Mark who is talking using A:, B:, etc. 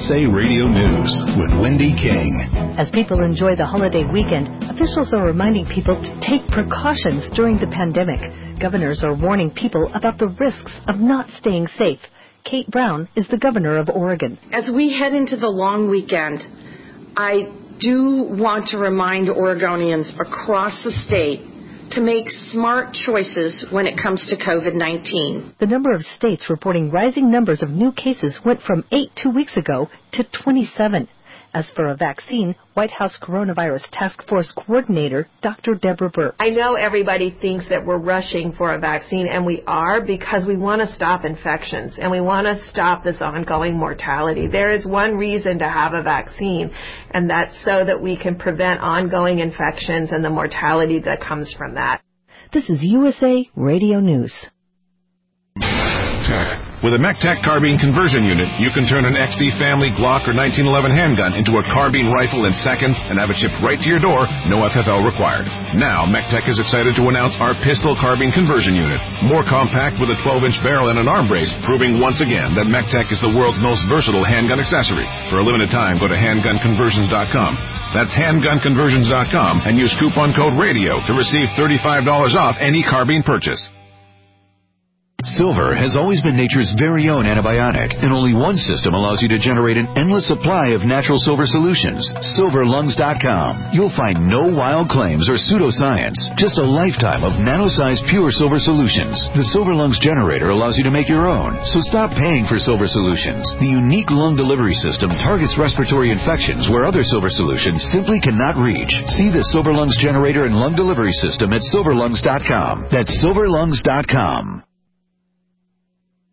A: USA Radio News with Wendy King.
B: As people enjoy the holiday weekend, officials are reminding people to take precautions during the pandemic. Governors are warning people about the risks of not staying safe. Kate Brown is the governor of Oregon.
C: As we head into the long weekend, I do want to remind Oregonians across the state to make smart choices when it comes to COVID-19.
B: The number of states reporting rising numbers of new cases went from 8 2 weeks ago to 27. As for a vaccine, White House Coronavirus Task Force Coordinator Dr. Deborah Birx.
D: I know everybody thinks that we're rushing for a vaccine, and we are, because we want to stop infections and we want to stop this ongoing mortality. There is one reason to have a vaccine, and that's so that we can prevent ongoing infections and the mortality that comes from that.
B: This is USA Radio News.
E: With a MECTEC carbine conversion unit, you can turn an XD family Glock or 1911 handgun into a carbine rifle in seconds and have it shipped right to your door, no FFL required. Now, MECTEC is excited to announce our pistol carbine conversion unit. More compact with a 12-inch barrel and an arm brace, proving once again that MECTEC is the world's most versatile handgun accessory. For a limited time, go to handgunconversions.com. That's handgunconversions.com and use coupon code RADIO to receive $35 off any carbine purchase.
F: Silver has always been nature's very own antibiotic, and only one system allows you to generate an endless supply of natural silver solutions. SilverLungs.com. You'll find no wild claims or pseudoscience, just a lifetime of nano-sized pure silver solutions. The Silver Lungs generator allows you to make your own, so stop paying for silver solutions. The unique lung delivery system targets respiratory infections where other silver solutions simply cannot reach. See the Silver Lungs generator and lung delivery system at SilverLungs.com. That's SilverLungs.com.